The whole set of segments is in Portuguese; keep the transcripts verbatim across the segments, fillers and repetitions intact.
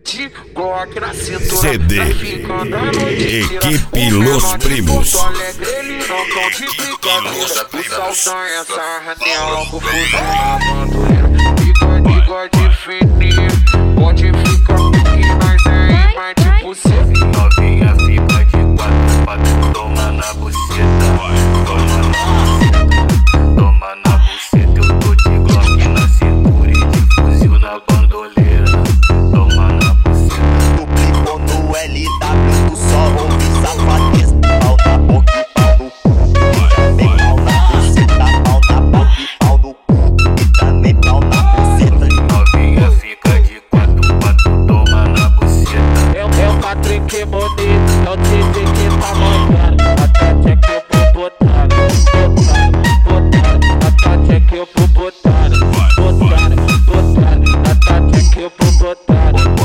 De Glock na cintura, C D Equipe Los Primos. Ele não tão de brincadeira. O saltão é sarra, logo fuzil na bandoleira. Bigode fininho, pode ficar porque nós é mais tipo cê. Novinha fica de quatro pra tu tomar na buceta. Toma na, toma na buceta. Eu tô de Glock na cintura e de fuzil na bandoleira. Toma na buceta. Tu clicou no L W, tu só ouve safadeza. Pau na boca e pau no cu. Também pau na buceta, pau na boca e pau no cu. E também pau na buceta. Novinha fica de quatro pra tu tomar na buceta. É o Patrick bonito, é o D J que tá mandando. A Tati é que eu vou botar, botar, botar. A Tati é que eu vou botar, botar, botar. A Tati é que eu vou botar.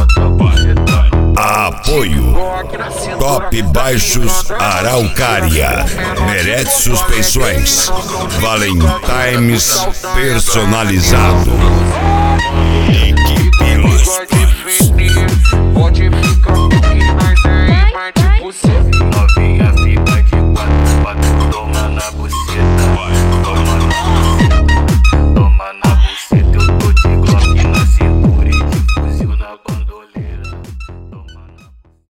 Apoio Top Baixos Araucária. Merece suspensões. Valentimes personalizado. Equipe Los Primos. Pode ficar